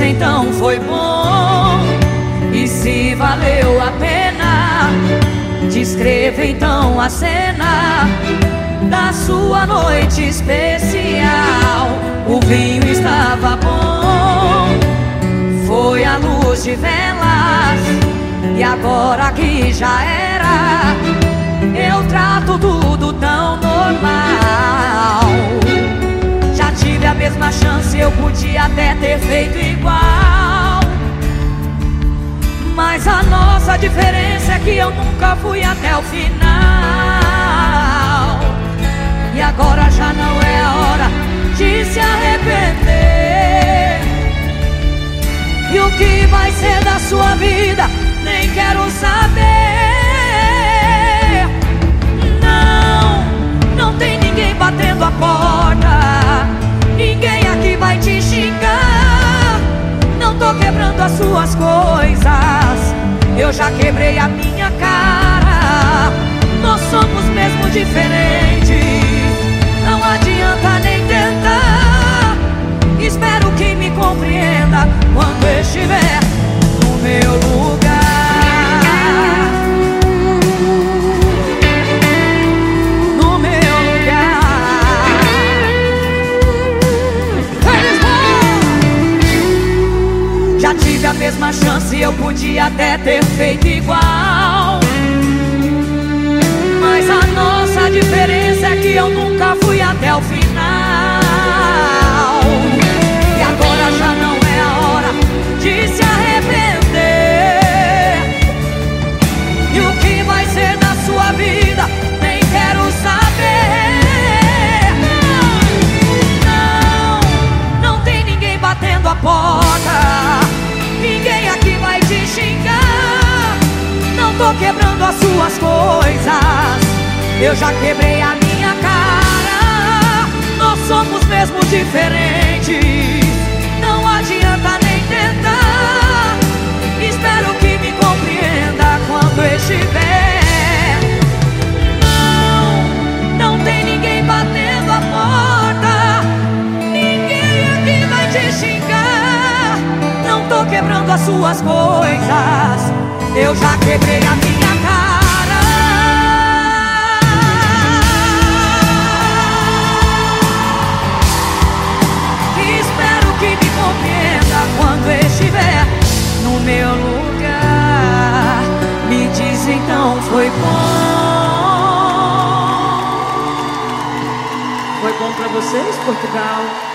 então foi bom. E se valeu a pena, descreva então a cena da sua noite especial. O vinho estava bom, foi a luz de velas, e agora que já era, eu trato tudo tão normal. Já tive a mesma chance, eu podia até ter feito igual, mas a nossa diferença é que eu nunca fui até o final. E agora já não é a hora de se arrepender. E o que vai ser da sua vida, nem quero saber. Não tem ninguém batendo a porta, ninguém aqui vai te xingar. Não tô quebrando as suas coisas, eu já quebrei a minha cara. Nós somos mesmo diferentes, não adianta nem tentar. Espero que me compreenda quando estiver no meu lugar. No meu lugar. Já tive a mesma chance, eu podia até ter feito igual, mas a nossa diferença é que eu nunca fui até o final. E agora já não é a hora de se arrepender. E o que vai ser da sua vida, nem quero saber. Não tem ninguém batendo a porta, ninguém aqui vai te xingar. Não tô quebrando as suas coisas, eu já quebrei a minha cara. Nós somos mesmo diferentes, não adianta nem tentar. Espero que me compreenda quando estiver. Não tem ninguém batendo a porta, ninguém aqui vai te xingar. Não tô quebrando as suas coisas, eu já quebrei a minha cara. Espero que me compreenda quando estiver no meu lugar. Me diz então, foi bom? Foi bom pra vocês, Portugal?